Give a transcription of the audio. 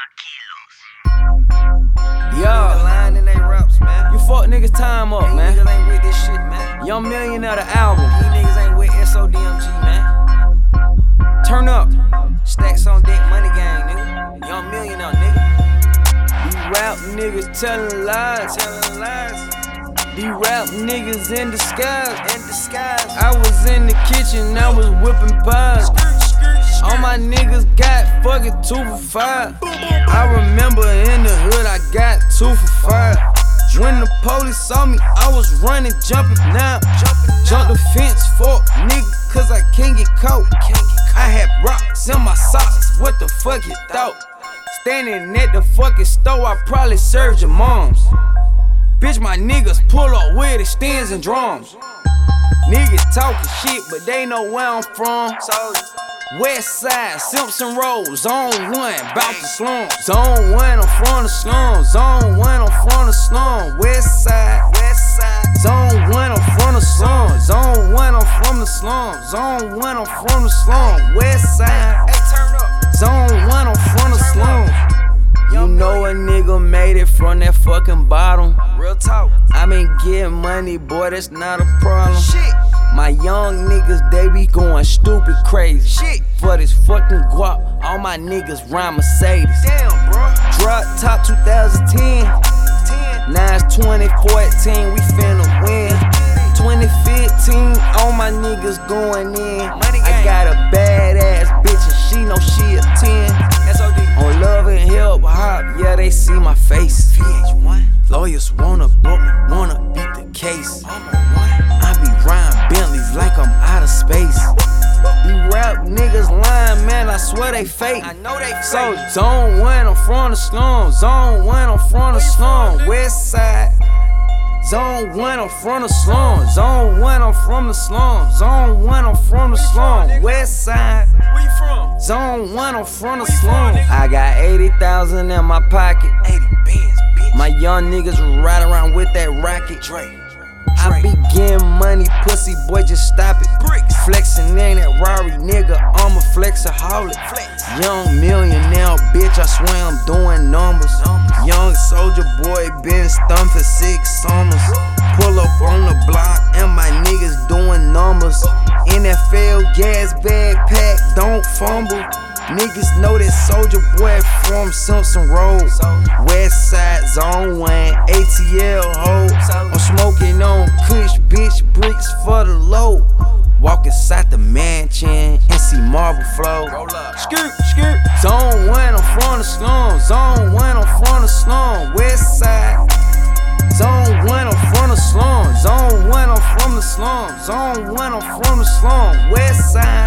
Yeah, lying in they raps, man. you fuck niggas time up, These man. niggas ain't with this shit, man. Young Millionaire, the album. These niggas ain't with SODMG, man. Turn up. Stacks on deck, money gang, nigga. Young Millionaire, nigga. These rap niggas telling lies. Telling lies. These rap niggas in disguise. In disguise. I was in the kitchen, I was whipping pies. All my niggas got fucking 2 for 5. I remember in the hood I got 2 for 5. When the police saw me, I was running, jumping now. Jump the fence, fuck nigga, cause I can't get caught. I had rocks in my socks, what the fuck you thought? Standing at the fucking store, I probably served your moms. Bitch, my niggas pull up with extends and drums. Niggas talking shit, but they know where I'm from. West side, Simpson Road, zone 1, bout the slums. Zone 1, I'm from the slums. Zone 1, I'm from the slums. West side, zone 1, I'm from the slums. Zone 1, I'm from the slums. Zone 1, I'm from the slums. West side, zone 1, I'm from the slums. You know a nigga made it from that fucking bottom. Real talk. I been getting money, boy, that's not a problem. Shit. My young niggas, they be going stupid crazy. Shit. For this fucking guap, all my niggas ride Mercedes. Damn, bro. Drop top 2010. 10. Now it's 2014, we finna win. 2015, all my niggas going in. Money I gang. got a badass bitch and she know she a 10. SOD. On love and hip hop, yeah, they see my face. VH1. Lawyers wanna book me, wanna beat the case. I'm on one. I be riding Bentleys like I'm out of space. These rap niggas lying, man, I swear they fake. I know they So, fake. zone 1, I'm from the slums. Zone 1, I'm from the slums. West side. Zone 1, I'm from the slums. Zone 1, I'm from the slums. Zone 1, I'm from the slums. West side. Where you from? Zone 1, I'm from the Where you from, slums. nigga? I got 80,000 in my pocket. 80 bands, bitch. My young niggas ride around with that rocket. Dre. I be getting money, pussy boy, just stop it. Bricks. Flexin' in that Rari, nigga, I'm a flexaholic. Flex. Young millionaire, bitch, I swear I'm doing numbers. Young soldier boy, been stunned for 6 summers. Pull up on the block, and my niggas doing numbers. NFL gas bag pack, don't fumble. Niggas know that soldier boy from Simpson Road. West side, zone 1, ATL hold. I'm smoking on Kush, bitch, bricks for the load. Walk inside the mansion and see marble flow. Roll up. Skirt, skirt. Zone 1, I'm from the slums. Zone 1, I'm from the slums. West side. Zone 1, I'm from the slums. Zone 1, I'm from the slums. Zone 1, I'm from the slums. West side.